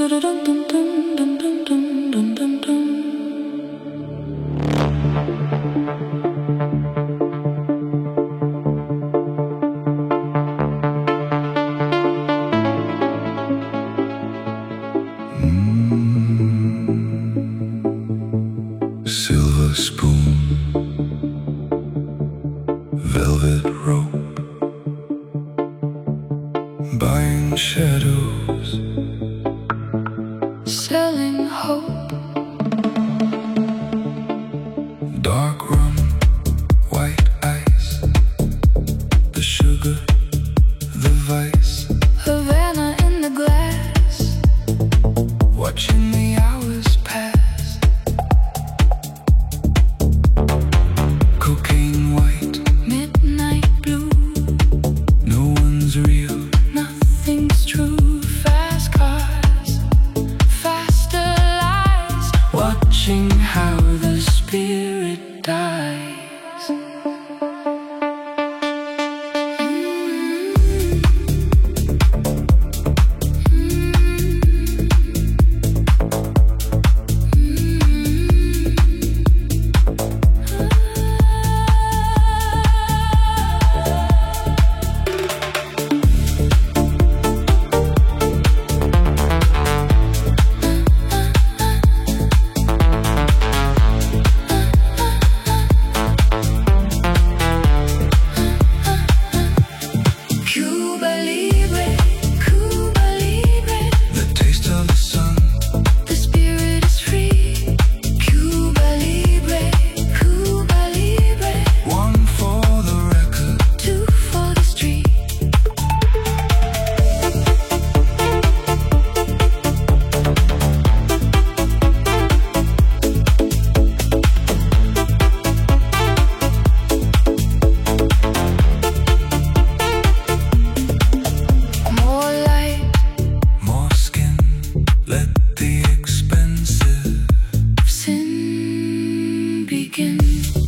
Silver spoon, velvet rope, buying shadows, selling hope. dark rum, white ice, the sugar, the vice, Havana in the glass, watching the hours pass. Cocaine white, midnight blue, no one's real. nothing's true. Fast cars, faster lies, Watching how the spirit dies. Cuba Libre, Cuba Libre, The taste of the sun, the spirit is free. Cuba Libre, Cuba Libre, one for the record. two for the street. More light, More skin, let the expensive sin begin.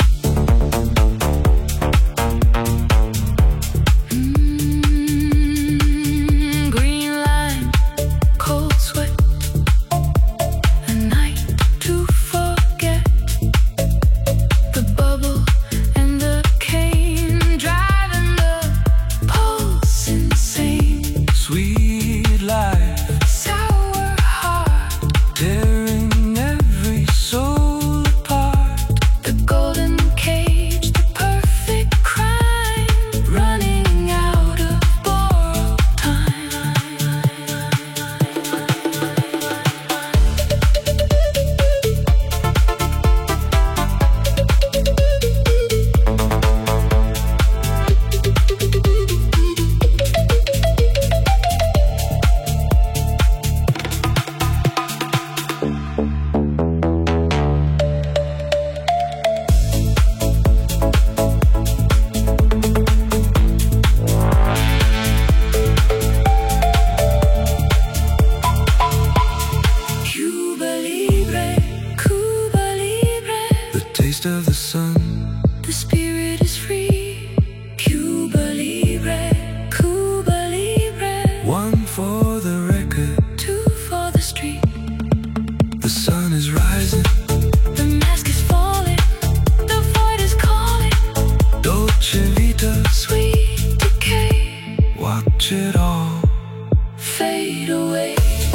Green line, cold sweat, a night to forget. The bubble and the cane driving the pulse insane. sweet life, Sour heart, tearing every soul apart. the golden cage, the perfect crime, running out of borrowed time. Cuba Libre, Cuba Libre, The taste of the sun, the spirit is free. Cuba Libre, Cuba Libre, one for the record. two for the street. The sun is rising, The mask is falling, the void is calling. Dolce Vita, Sweet decay, watch it all. fade away.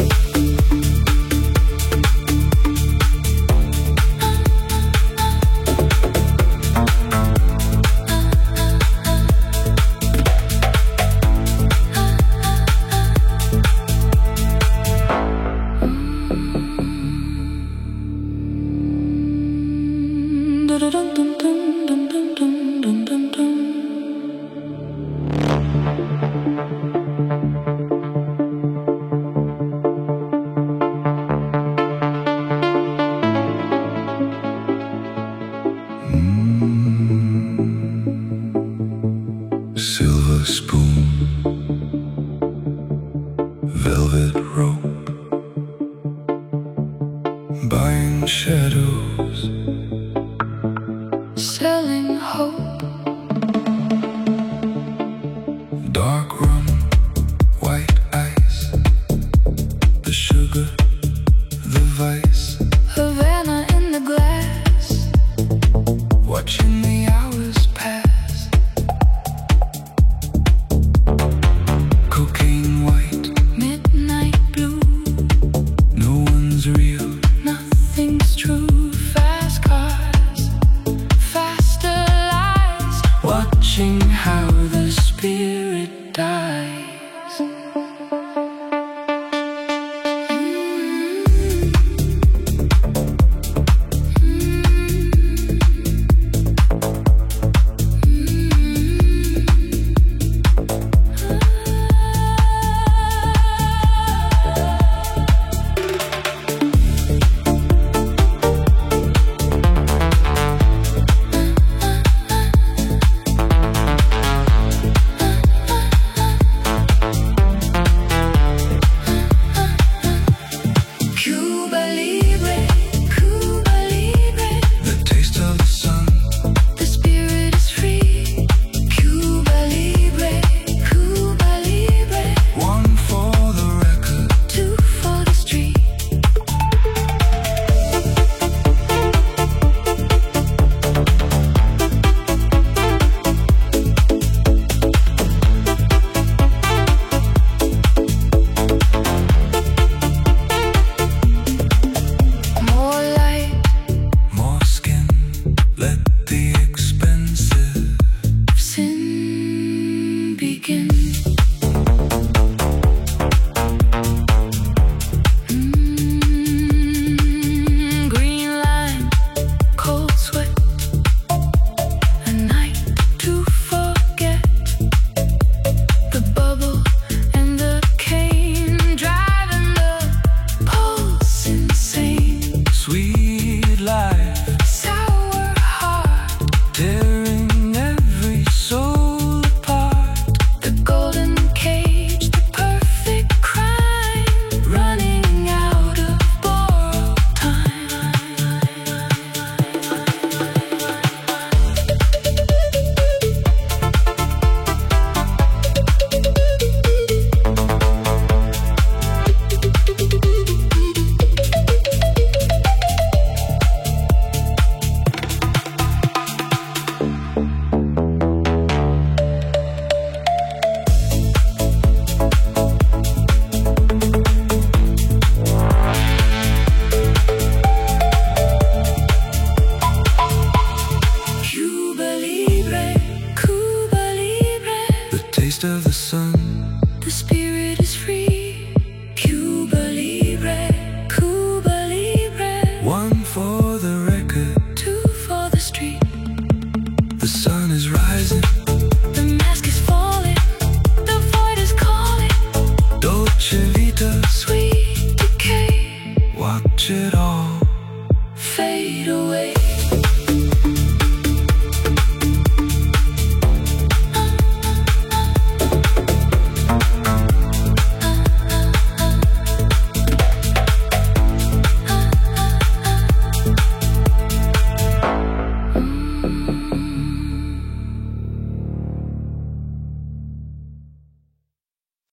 Silver spoon, velvet rope, buying shadows, Selling hope, dark rum, white ice, the sugar, of the sun. The spirit is free. Cuba Libre, Cuba Libre. One for the record, two for the street. The sun is rising, the mask is falling, the void is calling. Dolce Vita, sweet decay. watch it all fade away.